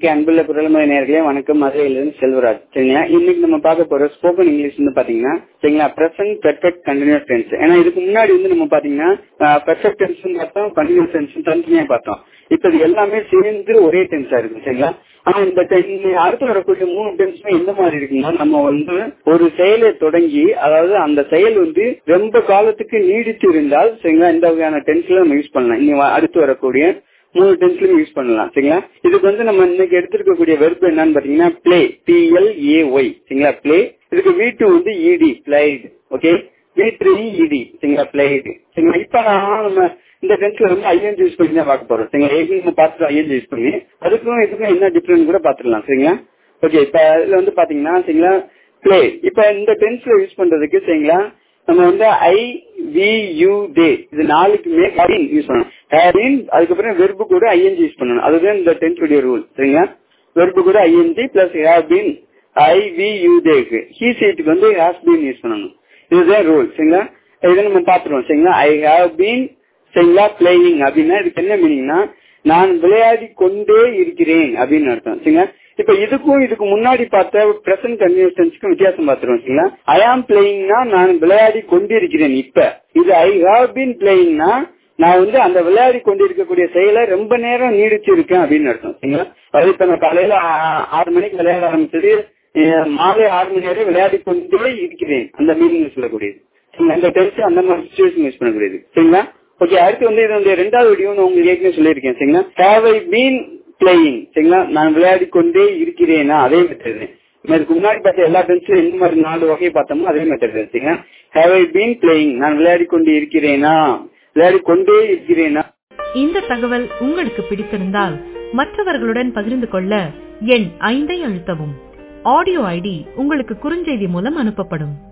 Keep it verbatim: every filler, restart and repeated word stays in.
அன்புள்ள குரல்முறை நேயர்களே வணக்கம். மதுரையிலிருந்து செல்வராஜ். சரிங்களா, இன்னைக்கு நம்ம பார்க்க போற ஸ்போக்கன் இங்கிலீஷ் வந்து பாத்தீங்கன்னா சரிங்களா பிரசன்ட் பெர்ஃபெக்ட் கண்டினியூஸ் டென்ஸ். ஏன்னா இதுக்கு முன்னாடி வந்து நம்ம பாத்தீங்கன்னா பெர்ஃபெக்ட் டென்ஸ் பார்த்தோம், கண்டினியூஸ் டென்ஸ் தனித்தனியா பார்த்தோம். இப்ப இது எல்லாமே சேர்ந்து ஒரே டென்ஸா இருக்கு. சரிங்களா, ஆனா இந்த அடுத்து வரக்கூடிய மூணு டென்ஸுமே எந்த மாதிரி இருக்குன்னா, நம்ம வந்து ஒரு செயலை தொடங்கி அதாவது அந்த செயல் வந்து ரொம்ப காலத்துக்கு நீடித்து இருந்தால் சரிங்களா இந்த வகையான டென்ஸ்ல நம்ம யூஸ் பண்ணலாம். இனி அடுத்து வரக்கூடிய மூணு டென்ஸ்லயும் யூஸ் பண்ணலாம். சரிங்களா, இதுக்கு வந்து நம்ம இன்னைக்கு எடுத்திருக்கக்கூடிய வெர்ப் என்னன்னு பாத்தீங்கன்னா play, P L A Y. சரிங்களா, பிளே. இதுக்கு வி டூ வந்து E D, flight. Okay, we three இடி. சரிங்களா, பிளைட். சரிங்களா, இப்ப நான் நம்ம இந்த டென்ஸ்ல வந்து ஐஎன்ஜி யூஸ் பண்ணி தான் பார்க்க போறோம். சரிங்களா, ஏற்கனவே நம்ம பார்த்துட்டு ஐஎன்ஜி யூஸ் பண்ணி அதுக்கும் இதுக்கும் என்ன டிஃபரன்ஸ் கூட பாத்துக்கலாம். சரிங்களா, ஓகே. இப்ப இதுல வந்து பாத்தீங்கன்னா சரிங்களா பிளே. இப்ப இந்த டென்ஸ்ல யூஸ் பண்றதுக்கு சரிங்களா நம்ம வந்து ஐ வி யூ டே இது நாலுக்குமே யூஸ் பண்ணணும். அதுக்கப்புறம் வெர்பு கூட ஐஎன்ஜி யூஸ் பண்ணணும். அதுதான் இந்த டென்ஸ் உடைய ரூல். சரிங்களா, வெர்பு கூட I N G plus have been I we you டேக்கு ஹீ சீட்டுக்கு வந்து ஹேஸ் பீன் யூஸ் பண்ணணும். இதுதான் ரூல். சரிங்களா, இதை நம்ம பாத்துருவோம். சரிங்களா, ஐ ஹேவ் பீன் சரிங்களா பிளேயிங் அப்படின்னா இதுக்கு என்ன மீனிங்னா நான் விளையாடி கொண்டே இருக்கிறேன் அப்படின்னு அர்த்தம். சரிங்களா, இப்ப இதுக்கும் இதுக்கு முன்னாடி பார்த்த பிரசன்ட் கண்டினியூஸ் டென்ஸ்க்கும் வித்தியாசம் பார்த்துருவோம். சரிங்களா, ஐ ஆம் பிளேயிங்னா நான் விளையாடி கொண்டிருக்கிறேன். இப்ப இது ஐ ஹாவ் பீன் பிளேயிங்னா நான் வந்து அந்த விளையாடி கொண்டிருக்கக்கூடிய செயலை ரொம்ப நேரம் நீடிச்சு இருக்கேன் அப்படின்னு அர்த்தம். சரிங்களா, அது இப்ப நான் காலையில ஆறு மணிக்கு விளையாட ஆரம்பிச்சது மாலை ஆறு மணி நேரம் விளையாடி கொண்டே இருக்கிறேன் அந்த மீனிங் சொல்லக்கூடியது. அந்த டென்ஸ் அந்த மாதிரி சிச்சுவேஷன் யூஸ் பண்ணக்கூடியது. சரிங்களா, ஓகே. அடுத்து வந்து இதனுடைய ரெண்டாவது வீடியோ உங்களுக்கு ஏற்கனவே சொல்லியிருக்கேன். சரிங்களா, ஹேவ் ஐ பீன் பிளேயிங். சரிங்களா, நான் விளையாடி கொண்டே இருக்கிறேனா அதே மெத்தட். இதுக்கு முன்னாடி பார்த்த எல்லா டென்ஸ்லயும் எந்த மாதிரி நாலு வகையை பார்த்தோமோ அதே மெத்தட். சரிங்களா, ஹேவ் ஐ பீன் பிளேயிங் நான் விளையாடி கொண்டு இருக்கிறேனா, விளையாடி கொண்டே இருக்கிறேனா. இந்த தகவல் உங்களுக்கு பிடித்திருந்தால் மற்றவர்களுடன் பகிர்ந்து கொள்ள எண் ஐந்தை அழுத்தவும். ஆடியோ ஐடி உங்களுக்கு குறுஞ்செய்தி மூலம் அனுப்பப்படும்.